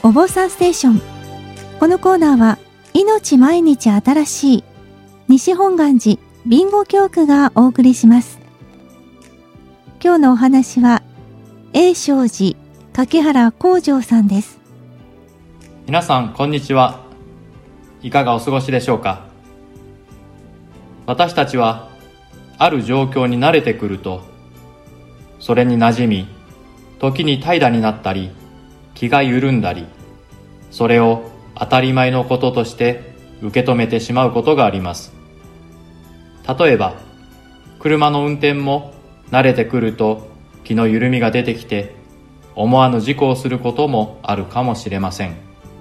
お坊さんステーション。このコーナーは命毎日新しい西本願寺備後教区がお送りします。今日のお話は永正寺柿原光常さんです。 皆さんこんにちは。いかがお過ごしでしょうか。私たちはある状況に慣れてくると、それに馴染み、時に怠惰になったり、気が緩んだり、それを当たり前のこととして受け止めてしまうことがあります。例えば、車の運転も慣れてくると気の緩みが出てきて、思わぬ事故をすることもあるかもしれません。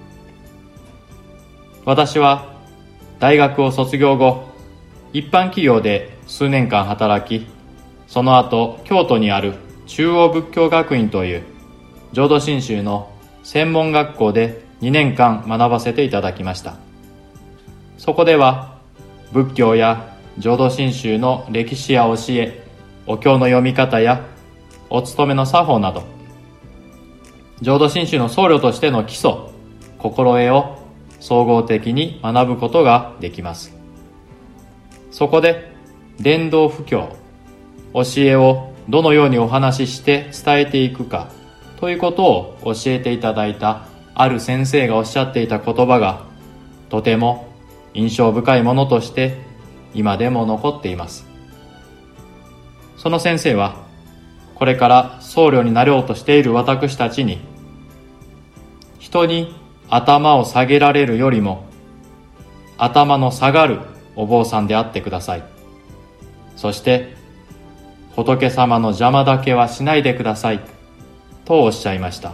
私は大学を卒業後、一般企業で数年間働き、その後京都にある中央仏教学院という浄土真宗の専門学校で2年間学ばせていただきました。そこでは仏教や浄土真宗の歴史や教え、お経の読み方やお勤めの作法など、浄土真宗の僧侶としての基礎、心得を総合的に学ぶことができます。そこで伝道布教、教えをどのようにお話しして伝えていくかということを教えていただいたある先生がおっしゃっていた言葉が、とても印象深いものとして今でも残っています。その先生は、これから僧侶になろうとしている私たちに、人に頭を下げられるよりも頭の下がるお坊さんであってください。そして仏様の邪魔だけはしないでくださいとおっしゃいました。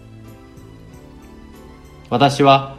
私は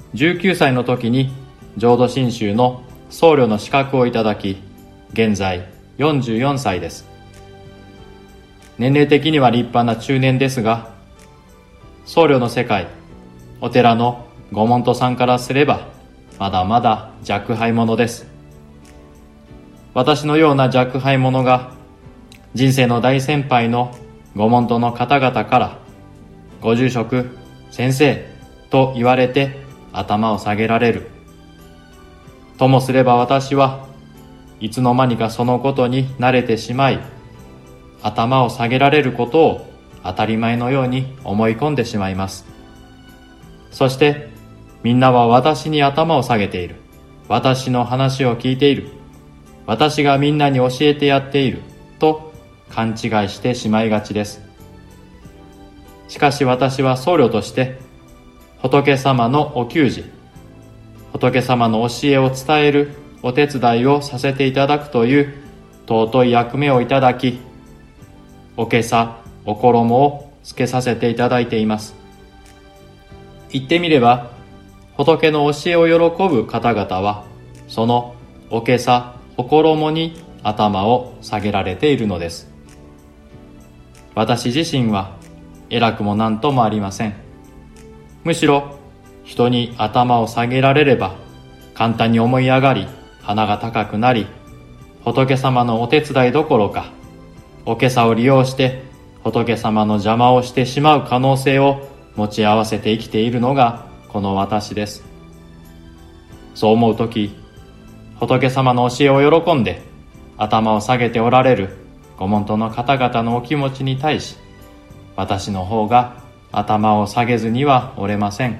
19歳の時に浄土真宗の僧侶の資格をいただき、現在44歳です。年齢的には立派な中年ですが、僧侶の世界、お寺のご門徒さんからすればまだまだ若輩者です。私のような若輩者が人生の大先輩のご門徒の方々からご住職、先生と言われて頭を下げられる。ともすれば私はいつの間にかそのことに慣れてしまい、頭を下げられることを当たり前のように思い込んでしまいます。そしてみんなは私に頭を下げている。私の話を聞いている。私がみんなに教えてやっていると勘違いしてしまいがちです。しかし私は僧侶として仏様のお給仕、仏様の教えを伝えるお手伝いをさせていただくという尊い役目をいただき、お袈裟、お衣をつけさせていただいています。言ってみれば、仏の教えを喜ぶ方々はそのお袈裟、お衣に頭を下げられているのです。私自身は偉くも何ともありません。むしろ人に頭を下げられれば簡単に思い上がり、鼻が高くなり、仏様のお手伝いどころかお袈裟を利用して仏様の邪魔をしてしまう可能性を持ち合わせて生きているのがこの私です。そう思うとき、仏様の教えを喜んで頭を下げておられるご門徒の方々のお気持ちに対し、私の方が頭を下げずにはおれません。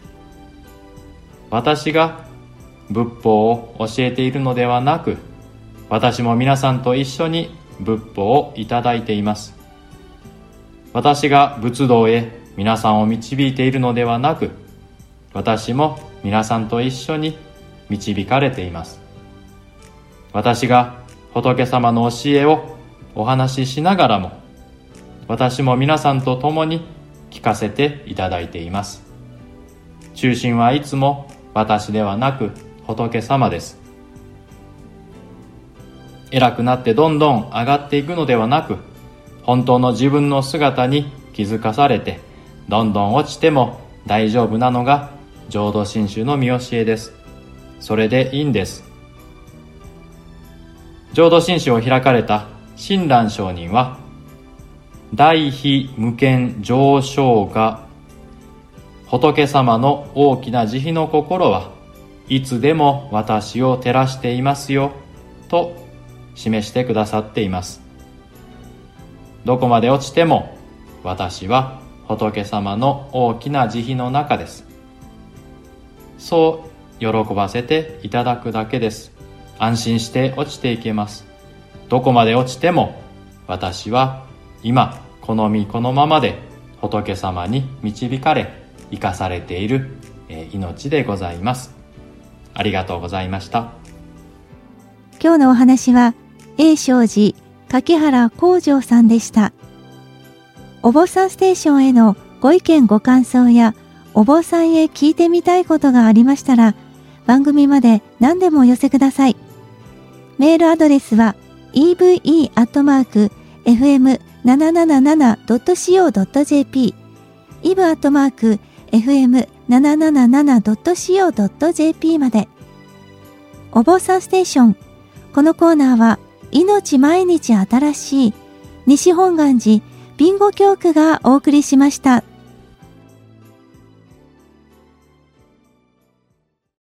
私が仏法を教えているのではなく、私も皆さんと一緒に仏法をいただいています。私が仏道へ皆さんを導いているのではなく、私も皆さんと一緒に導かれています。私が仏様の教えをお話ししながらも、私も皆さんと共に聞かせていただいています。中心はいつも私ではなく仏様です。偉くなってどんどん上がっていくのではなく、本当の自分の姿に気づかされて、どんどん落ちても大丈夫なのが浄土真宗の見教えです。それでいいんです。浄土真宗を開かれた親鸞上人は、大悲無間上昇が仏様の大きな慈悲の心はいつでも私を照らしていますよと示してくださっています。どこまで落ちても私は仏様の大きな慈悲の中です。そう喜ばせていただくだけです。安心して落ちていけます。どこまで落ちても私は今この身このままで仏様に導かれ生かされている命でございます。ありがとうございました。 今日のお話は永正寺柿原幸丈さんでした。お坊さんステーションへのご意見ご感想やお坊さんへ聞いてみたいことがありましたら番組まで何でもお寄せください。メールアドレスは eve@fm777.co.jp eve@fm777.co.jp まで。お坊さんステーション、このコーナーは命毎日新しい西本願寺備後教区がお送りしました。